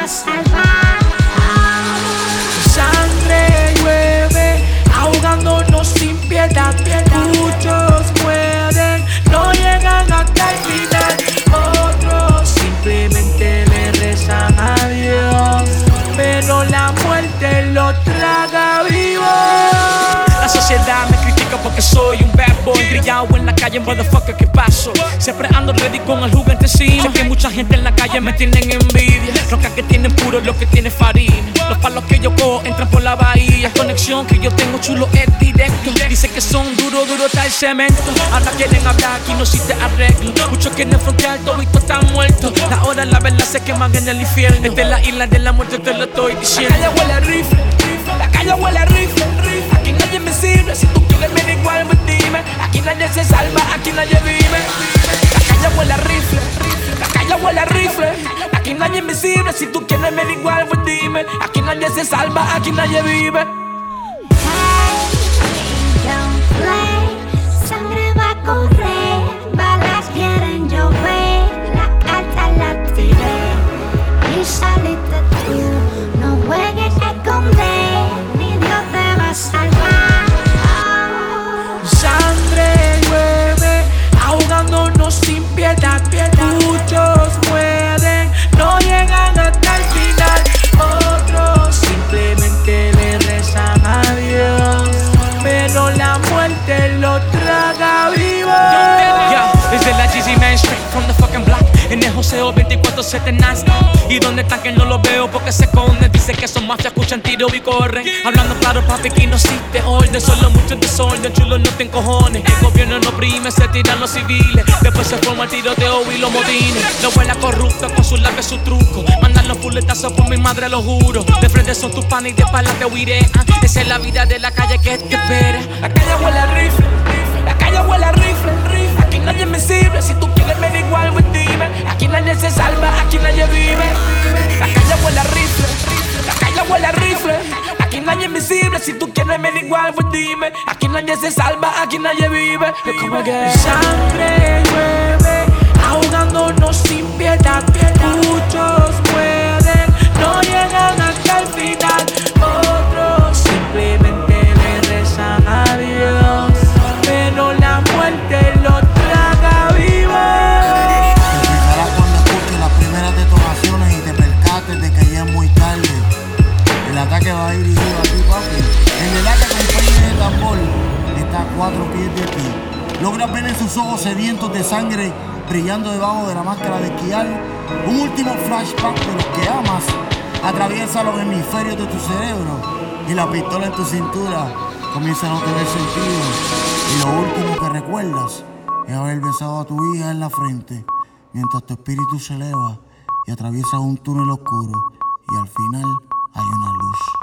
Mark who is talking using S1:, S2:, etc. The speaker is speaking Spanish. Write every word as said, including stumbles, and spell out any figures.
S1: va a salvar.
S2: Sangre llueve, ahogándonos sin piedad. Muchos mueren, no llegan hasta el final. Otros simplemente le rezan a Dios, pero la muerte lo traga vivo. La sociedad me critica porque soy un bad boy, grillado en la calle, motherfucker, ¿qué paso? Siempre ando ready con el jugo encima. Sé que mucha gente en la calle me tienen envidia. Rocas que tienen puro, lo que tiene farina. Los palos que yo cojo entran por la bahía. Conexión que yo tengo chulo es directo. Dice que son duro, duro está el cemento. Ahora quieren hablar, aquí no existe arreglo. Muchos quieren frontear, todo y todo está muerto. La hora, la verdad, se queman en el infierno. Desde la isla de la muerte te lo estoy diciendo. La calle huele a rifle, la calle huele a rifle. Aquí nadie me sirve, si tú quieres me da igual, pues dime. Aquí nadie se salva, aquí nadie vive. La calle huele a rifle, la calle huele a rifle. Aquí nadie me sirve, si tú quieres me da igual, pues dime. Aquí nadie se salva, aquí nadie vive.
S1: Don't play, sangre va a correr, balas quieren llover, la carta la tiré y saliste tú. No juegues a esconder, ni Dios te va a salvar.
S2: Sangre llueve, ahogándonos sin piedad. Muchos mueren, no llegan hasta el final. Otros simplemente le rezan a Dios, pero la muerte lo traga vivo. Yeah, desde la G Z man, straight from the fucking block. En el Joseo veinticuatro siete Nasty. ¿Y dónde están que no los veo porque se esconden? Dicen que son mafias, escuchan tiro y corren. Hablando claro, papi, que no existe orden. Solo mucho desorden, chulo, no te encojones. El gobierno no oprime, se tiran los civiles. Después se forma el tiroteo y los modines. Lo huele corrupto con su labio y su truco. Mandan los puletazos por mi madre, lo juro. De frente son tus panes y de espalda te huiré. Ah, esa es la vida de la calle que te espera. La calle huele a rifle, la calle huele a rifle. Aquí nadie me sirve, si tú quieres me da igual, pues dime. Aquí nadie se salva, aquí nadie vive. La calle huele a rifle, la calle huele a rifle. Aquí nadie me sirve, si tú quieres me da igual, pues dime. Aquí nadie se salva, aquí nadie vive. Sangre llueve, ahogándonos sin piedad. Muchos mueren, no llegan hasta el final. Otros simplemente le rezan a Dios, pero la muerte lo traga vivo.
S3: Te fijarás cuando escuches las primeras detonaciones y te percates de que ya es muy tarde. El ataque va dirigido a ti, papi. En el acta compañía de tambor está a cuatro pies de ti. Logras ver en sus ojos sedientos de sangre brillando debajo de la máscara de esquiar. Un último flashback de los que amas atraviesa los hemisferios de tu cerebro y la pistola en tu cintura comienza a no tener sentido. Y lo último que recuerdas es haber besado a tu hija en la frente mientras tu espíritu se eleva y atraviesa un túnel oscuro y al final hay una luz.